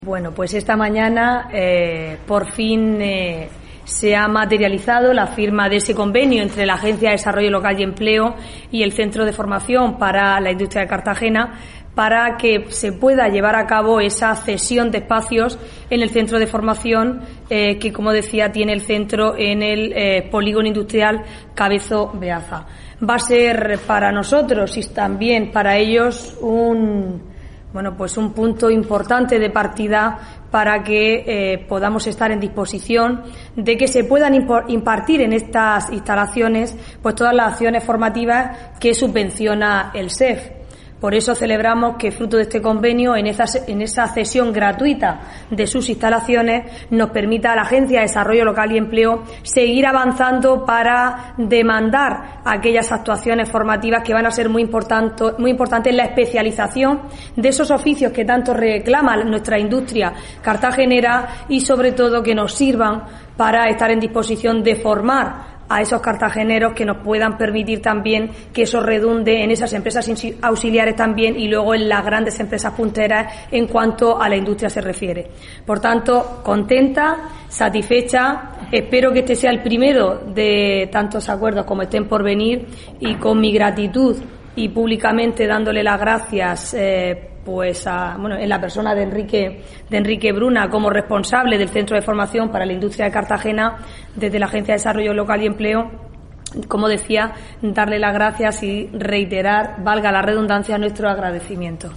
Bueno, pues esta mañana por fin se ha materializado la firma de ese convenio entre la Agencia de Desarrollo Local y Empleo y el Centro de Formación para la Industria de Cartagena para que se pueda llevar a cabo esa cesión de espacios en el centro de formación que, como decía, tiene el centro en el polígono industrial Cabezo Beaza. Va a ser para nosotros y también para ellos un punto importante de partida para que podamos estar en disposición de que se puedan impartir en estas instalaciones pues todas las acciones formativas que subvenciona el SEF. Por eso celebramos que, fruto de este convenio, en esa cesión gratuita de sus instalaciones, nos permita a la Agencia de Desarrollo Local y Empleo seguir avanzando para demandar aquellas actuaciones formativas que van a ser muy importantes en la especialización de esos oficios que tanto reclama nuestra industria cartagenera y, sobre todo, que nos sirvan para estar en disposición de formar a esos cartageneros que nos puedan permitir también que eso redunde en esas empresas auxiliares también y luego en las grandes empresas punteras en cuanto a la industria se refiere. Por tanto, contenta, satisfecha, espero que este sea el primero de tantos acuerdos como estén por venir y con mi gratitud y públicamente dándole las gracias en la persona de Enrique Bruna como responsable del Centro de Formación para la Industria de Cartagena desde la Agencia de Desarrollo Local y Empleo, como decía, darle las gracias y reiterar, valga la redundancia, nuestro agradecimiento.